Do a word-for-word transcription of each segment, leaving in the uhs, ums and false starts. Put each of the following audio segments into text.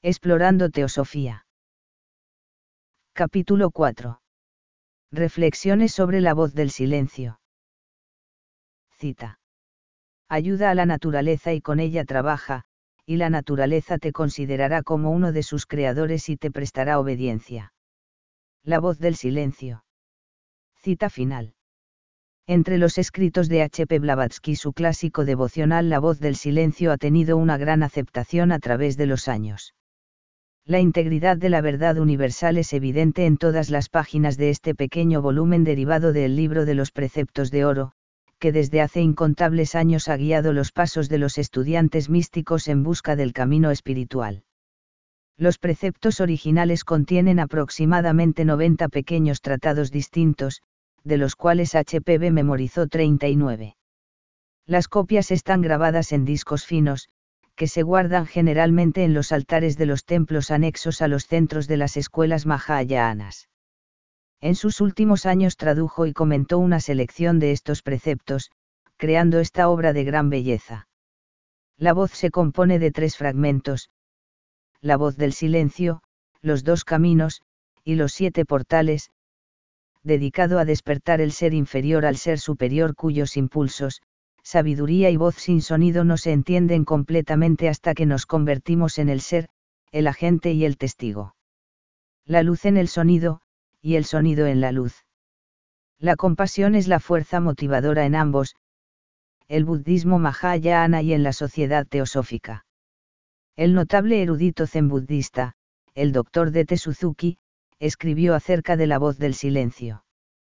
Explorando Teosofía. Capítulo cuatro. Reflexiones sobre la voz del silencio. Cita. Ayuda a la naturaleza y con ella trabaja, y la naturaleza te considerará como uno de sus creadores y te prestará obediencia. La voz del silencio. Cita final. Entre los escritos de H P Blavatsky, su clásico devocional La voz del silencio ha tenido una gran aceptación a través de los años. La integridad de la verdad universal es evidente en todas las páginas de este pequeño volumen derivado del libro de los preceptos de oro, que desde hace incontables años ha guiado los pasos de los estudiantes místicos en busca del camino espiritual. Los preceptos originales contienen aproximadamente noventa pequeños tratados distintos, de los cuales H P B memorizó treinta y nueve. Las copias están grabadas en discos finos, que se guardan generalmente en los altares de los templos anexos a los centros de las escuelas mahayanas. En sus últimos años tradujo y comentó una selección de estos preceptos, creando esta obra de gran belleza. La voz se compone de tres fragmentos: la voz del silencio, los dos caminos, y los siete portales, dedicado a despertar el ser inferior al ser superior cuyos impulsos, sabiduría y voz sin sonido no se entienden completamente hasta que nos convertimos en el ser, el agente y el testigo. La luz en el sonido, y el sonido en la luz. La compasión es la fuerza motivadora en ambos, el budismo mahayana y en la sociedad teosófica. El notable erudito zen budista, el doctor D T Suzuki, escribió acerca de la voz del silencio.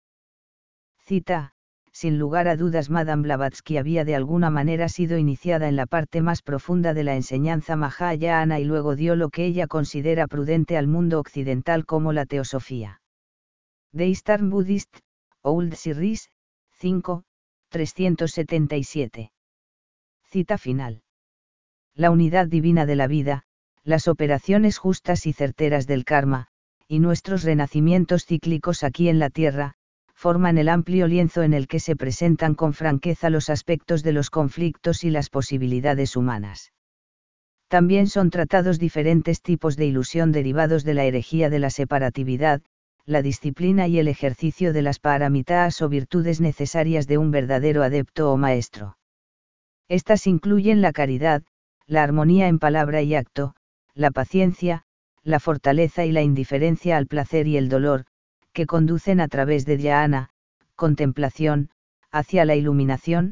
Cita. Sin lugar a dudas, Madame Blavatsky había de alguna manera sido iniciada en la parte más profunda de la enseñanza mahayana y luego dio lo que ella considera prudente al mundo occidental como la teosofía. The Eastern Buddhist, Old Series, cinco, trescientos setenta y siete. Cita final. La unidad divina de la vida, las operaciones justas y certeras del karma, y nuestros renacimientos cíclicos aquí en la tierra, forman el amplio lienzo en el que se presentan con franqueza los aspectos de los conflictos y las posibilidades humanas. También son tratados diferentes tipos de ilusión derivados de la herejía de la separatividad, la disciplina y el ejercicio de las paramitas o virtudes necesarias de un verdadero adepto o maestro. Estas incluyen la caridad, la armonía en palabra y acto, la paciencia, la fortaleza y la indiferencia al placer y el dolor, que conducen a través de dhyana, contemplación, hacia la iluminación.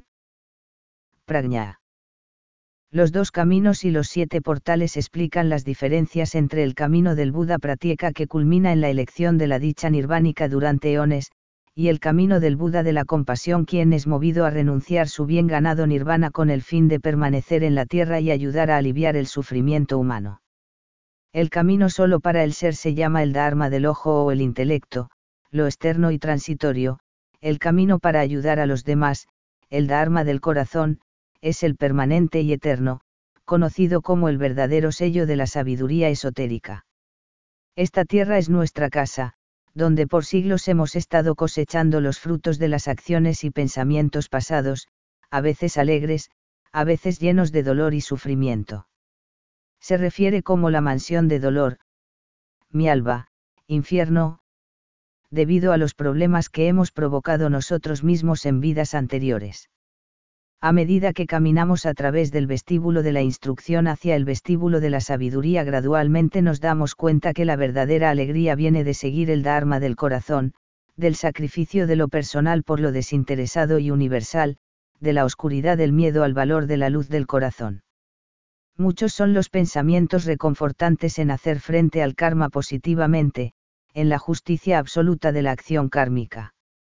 Prajna. Los dos caminos y los siete portales explican las diferencias entre el camino del Buda Pratyeka, que culmina en la elección de la dicha nirvánica durante eones, y el camino del Buda de la compasión, quien es movido a renunciar su bien ganado nirvana con el fin de permanecer en la tierra y ayudar a aliviar el sufrimiento humano. El camino solo para el ser se llama el dharma del ojo o el intelecto, lo externo y transitorio; el camino para ayudar a los demás, el dharma del corazón, es el permanente y eterno, conocido como el verdadero sello de la sabiduría esotérica. Esta tierra es nuestra casa, donde por siglos hemos estado cosechando los frutos de las acciones y pensamientos pasados, a veces alegres, a veces llenos de dolor y sufrimiento. Se refiere como la mansión de dolor, Mialba, infierno, debido a los problemas que hemos provocado nosotros mismos en vidas anteriores. A medida que caminamos a través del vestíbulo de la instrucción hacia el vestíbulo de la sabiduría, gradualmente nos damos cuenta que la verdadera alegría viene de seguir el dharma del corazón, del sacrificio de lo personal por lo desinteresado y universal, de la oscuridad del miedo al valor de la luz del corazón. Muchos son los pensamientos reconfortantes en hacer frente al karma positivamente, en la justicia absoluta de la acción kármica.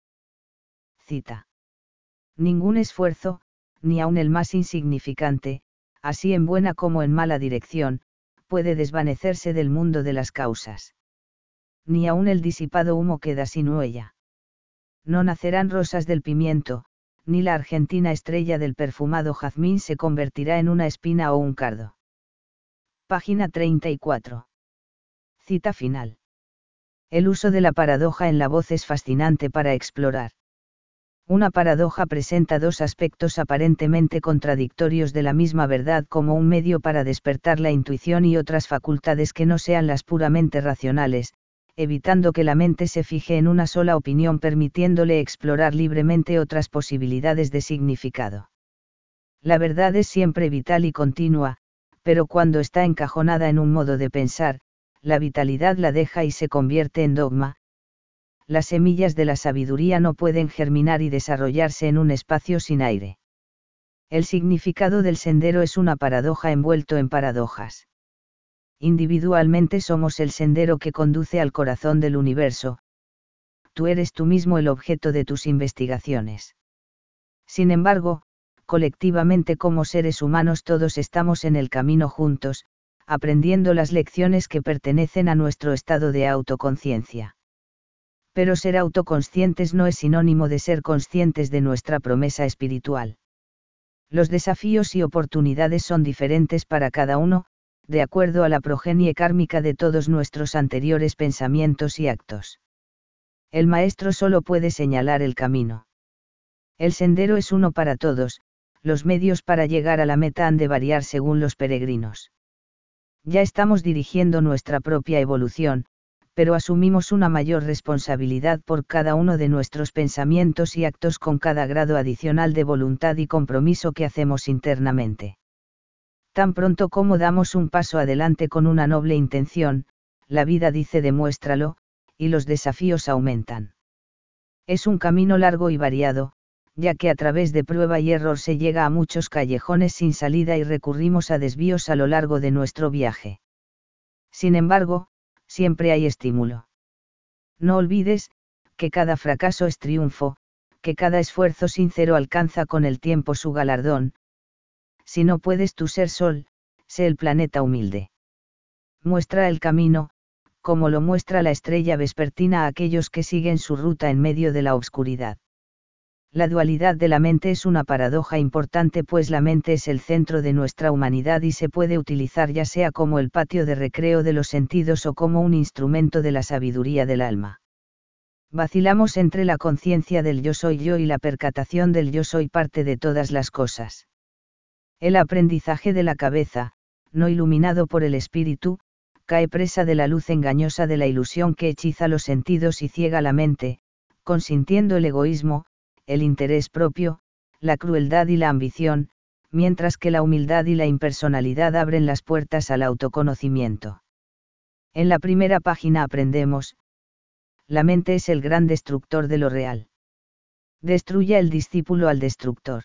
Cita. Ningún esfuerzo, ni aun el más insignificante, así en buena como en mala dirección, puede desvanecerse del mundo de las causas. Ni aun el disipado humo queda sin huella. No nacerán rosas del pimiento, ni la argentina estrella del perfumado jazmín se convertirá en una espina o un cardo. Página treinta y cuatro. Cita final. El uso de la paradoja en la voz es fascinante para explorar. Una paradoja presenta dos aspectos aparentemente contradictorios de la misma verdad como un medio para despertar la intuición y otras facultades que no sean las puramente racionales, evitando que la mente se fije en una sola opinión, permitiéndole explorar libremente otras posibilidades de significado. La verdad es siempre vital y continua, pero cuando está encajonada en un modo de pensar, la vitalidad la deja y se convierte en dogma. Las semillas de la sabiduría no pueden germinar y desarrollarse en un espacio sin aire. El significado del sendero es una paradoja envuelto en paradojas. Individualmente somos el sendero que conduce al corazón del universo. Tú eres tú mismo el objeto de tus investigaciones. Sin embargo, colectivamente como seres humanos todos estamos en el camino juntos, aprendiendo las lecciones que pertenecen a nuestro estado de autoconciencia. Pero ser autoconscientes no es sinónimo de ser conscientes de nuestra promesa espiritual. Los desafíos y oportunidades son diferentes para cada uno, de acuerdo a la progenie kármica de todos nuestros anteriores pensamientos y actos. El maestro solo puede señalar el camino. El sendero es uno para todos, los medios para llegar a la meta han de variar según los peregrinos. Ya estamos dirigiendo nuestra propia evolución, pero asumimos una mayor responsabilidad por cada uno de nuestros pensamientos y actos con cada grado adicional de voluntad y compromiso que hacemos internamente. Tan pronto como damos un paso adelante con una noble intención, la vida dice demuéstralo, y los desafíos aumentan. Es un camino largo y variado, ya que a través de prueba y error se llega a muchos callejones sin salida y recurrimos a desvíos a lo largo de nuestro viaje. Sin embargo, siempre hay estímulo. No olvides, que cada fracaso es triunfo, que cada esfuerzo sincero alcanza con el tiempo su galardón. Si no puedes tú ser sol, sé el planeta humilde. Muestra el camino, como lo muestra la estrella vespertina a aquellos que siguen su ruta en medio de la oscuridad. La dualidad de la mente es una paradoja importante, pues la mente es el centro de nuestra humanidad y se puede utilizar ya sea como el patio de recreo de los sentidos o como un instrumento de la sabiduría del alma. Vacilamos entre la conciencia del yo soy yo y la percatación del yo soy parte de todas las cosas. El aprendizaje de la cabeza, no iluminado por el espíritu, cae presa de la luz engañosa de la ilusión que hechiza los sentidos y ciega la mente, consintiendo el egoísmo, el interés propio, la crueldad y la ambición, mientras que la humildad y la impersonalidad abren las puertas al autoconocimiento. En la primera página aprendemos: la mente es el gran destructor de lo real. Destruya el discípulo al destructor.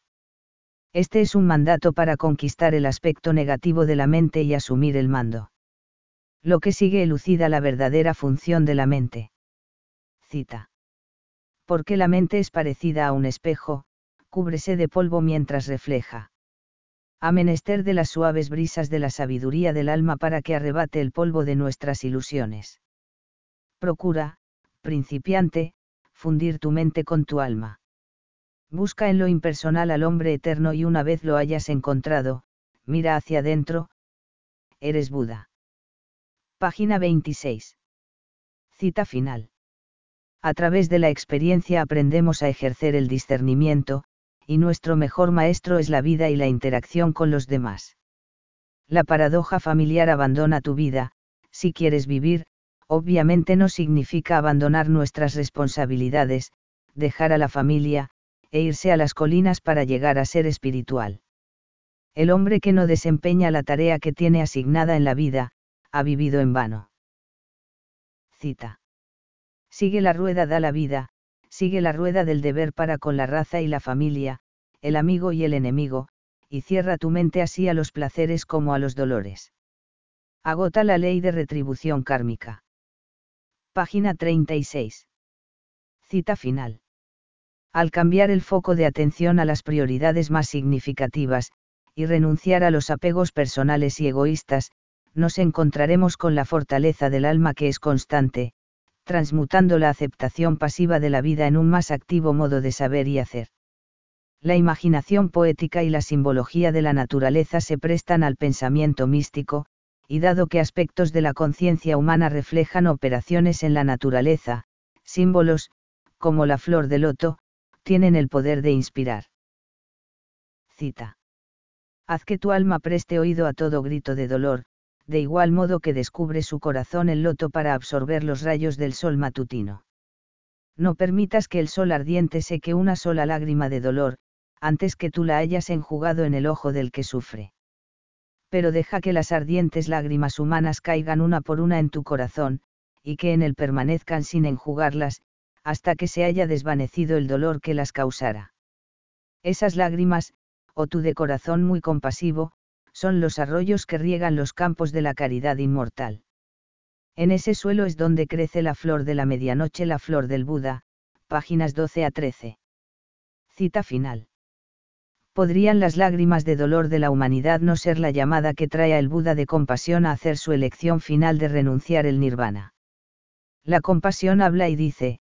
Este es un mandato para conquistar el aspecto negativo de la mente y asumir el mando. Lo que sigue elucida la verdadera función de la mente. Cita. Porque la mente es parecida a un espejo, cúbrese de polvo mientras refleja. Ha menester de las suaves brisas de la sabiduría del alma para que arrebate el polvo de nuestras ilusiones. Procura, principiante, fundir tu mente con tu alma. Busca en lo impersonal al hombre eterno y una vez lo hayas encontrado, mira hacia adentro. Eres Buda. Página veintiséis. Cita final. A través de la experiencia aprendemos a ejercer el discernimiento, y nuestro mejor maestro es la vida y la interacción con los demás. La paradoja familiar abandona tu vida, si quieres vivir, obviamente no significa abandonar nuestras responsabilidades, dejar a la familia, e irse a las colinas para llegar a ser espiritual. El hombre que no desempeña la tarea que tiene asignada en la vida, ha vivido en vano. Cita. Sigue la rueda da la vida, sigue la rueda del deber para con la raza y la familia, el amigo y el enemigo, y cierra tu mente así a los placeres como a los dolores. Agota la ley de retribución kármica. Página treinta y seis. Cita final. Al cambiar el foco de atención a las prioridades más significativas, y renunciar a los apegos personales y egoístas, nos encontraremos con la fortaleza del alma que es constante, transmutando la aceptación pasiva de la vida en un más activo modo de saber y hacer. La imaginación poética y la simbología de la naturaleza se prestan al pensamiento místico, y dado que aspectos de la conciencia humana reflejan operaciones en la naturaleza, símbolos, como la flor de loto, tienen el poder de inspirar. Cita. Haz que tu alma preste oído a todo grito de dolor, de igual modo que descubre su corazón el loto para absorber los rayos del sol matutino. No permitas que el sol ardiente seque una sola lágrima de dolor, antes que tú la hayas enjugado en el ojo del que sufre. Pero deja que las ardientes lágrimas humanas caigan una por una en tu corazón, y que en él permanezcan sin enjugarlas, hasta que se haya desvanecido el dolor que las causara. Esas lágrimas, oh tú de corazón muy compasivo, son los arroyos que riegan los campos de la caridad inmortal. En ese suelo es donde crece la flor de la medianoche, la flor del Buda, páginas doce a trece. Cita final. ¿Podrían las lágrimas de dolor de la humanidad no ser la llamada que trae al Buda de compasión a hacer su elección final de renunciar el nirvana? La compasión habla y dice: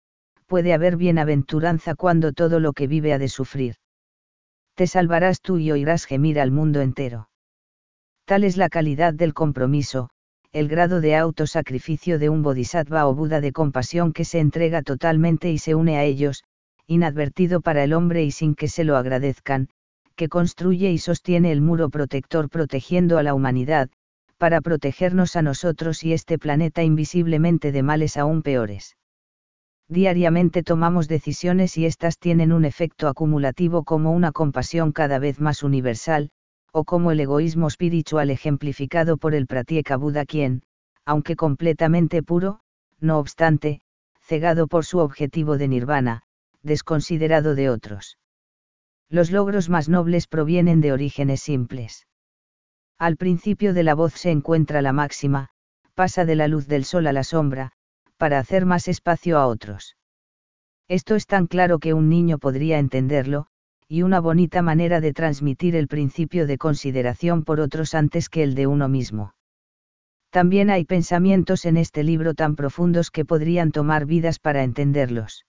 puede haber bienaventuranza cuando todo lo que vive ha de sufrir. Te salvarás tú y oirás gemir al mundo entero. Tal es la calidad del compromiso, el grado de autosacrificio de un bodhisattva o Buda de compasión que se entrega totalmente y se une a ellos, inadvertido para el hombre y sin que se lo agradezcan, que construye y sostiene el muro protector protegiendo a la humanidad, para protegernos a nosotros y este planeta invisiblemente de males aún peores. Diariamente tomamos decisiones y éstas tienen un efecto acumulativo como una compasión cada vez más universal, o como el egoísmo espiritual ejemplificado por el Pratyeka Buda quien, aunque completamente puro, no obstante, cegado por su objetivo de nirvana, desconsiderado de otros. Los logros más nobles provienen de orígenes simples. Al principio de la voz se encuentra la máxima: pasa de la luz del sol a la sombra, para hacer más espacio a otros. Esto es tan claro que un niño podría entenderlo, y una bonita manera de transmitir el principio de consideración por otros antes que el de uno mismo. También hay pensamientos en este libro tan profundos que podrían tomar vidas para entenderlos.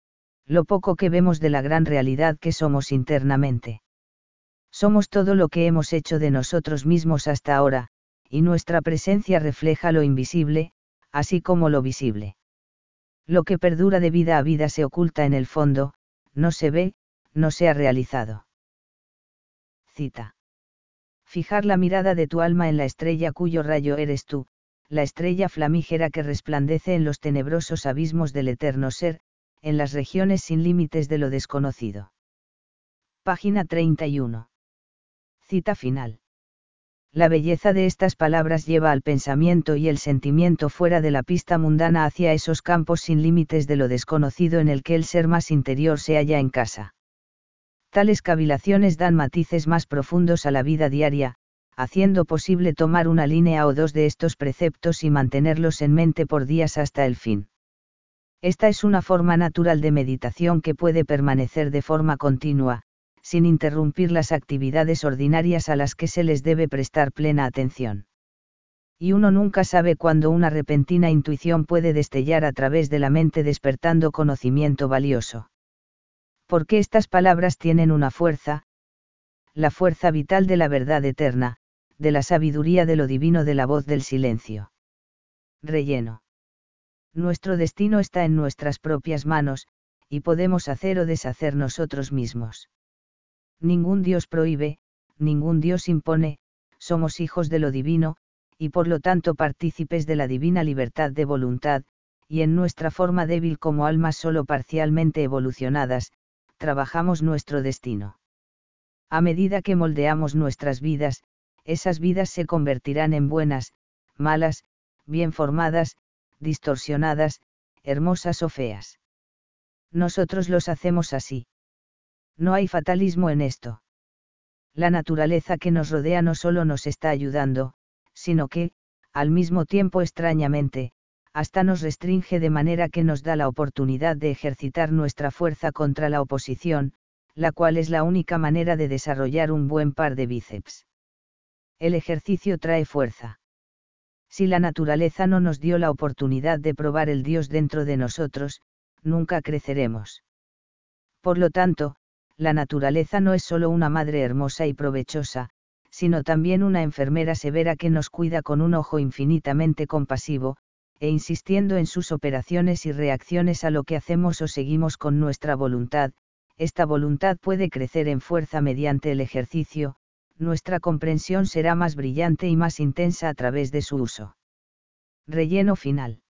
Lo poco que vemos de la gran realidad que somos internamente. Somos todo lo que hemos hecho de nosotros mismos hasta ahora, y nuestra presencia refleja lo invisible, así como lo visible. Lo que perdura de vida a vida se oculta en el fondo, no se ve, no se ha realizado. Cita. Fijar la mirada de tu alma en la estrella cuyo rayo eres tú, la estrella flamígera que resplandece en los tenebrosos abismos del eterno ser, en las regiones sin límites de lo desconocido. Página treinta y uno. Cita final. La belleza de estas palabras lleva al pensamiento y el sentimiento fuera de la pista mundana hacia esos campos sin límites de lo desconocido en el que el ser más interior se halla en casa. Tales cavilaciones dan matices más profundos a la vida diaria, haciendo posible tomar una línea o dos de estos preceptos y mantenerlos en mente por días hasta el fin. Esta es una forma natural de meditación que puede permanecer de forma continua, sin interrumpir las actividades ordinarias a las que se les debe prestar plena atención. Y uno nunca sabe cuándo una repentina intuición puede destellar a través de la mente despertando conocimiento valioso. Porque estas palabras tienen una fuerza, la fuerza vital de la verdad eterna, de la sabiduría de lo divino de la voz del silencio. Relleno. Nuestro destino está en nuestras propias manos, y podemos hacer o deshacer nosotros mismos. Ningún Dios prohíbe, ningún Dios impone, somos hijos de lo divino, y por lo tanto partícipes de la divina libertad de voluntad, y en nuestra forma débil como almas solo parcialmente evolucionadas, trabajamos nuestro destino. A medida que moldeamos nuestras vidas, esas vidas se convertirán en buenas, malas, bien formadas, distorsionadas, hermosas o feas. Nosotros los hacemos así. No hay fatalismo en esto. La naturaleza que nos rodea no solo nos está ayudando, sino que, al mismo tiempo extrañamente, hasta nos restringe de manera que nos da la oportunidad de ejercitar nuestra fuerza contra la oposición, la cual es la única manera de desarrollar un buen par de bíceps. El ejercicio trae fuerza. Si la naturaleza no nos dio la oportunidad de probar el Dios dentro de nosotros, nunca creceremos. Por lo tanto, la naturaleza no es solo una madre hermosa y provechosa, sino también una enfermera severa que nos cuida con un ojo infinitamente compasivo, e insistiendo en sus operaciones y reacciones a lo que hacemos o seguimos con nuestra voluntad, esta voluntad puede crecer en fuerza mediante el ejercicio, nuestra comprensión será más brillante y más intensa a través de su uso. Relleno final.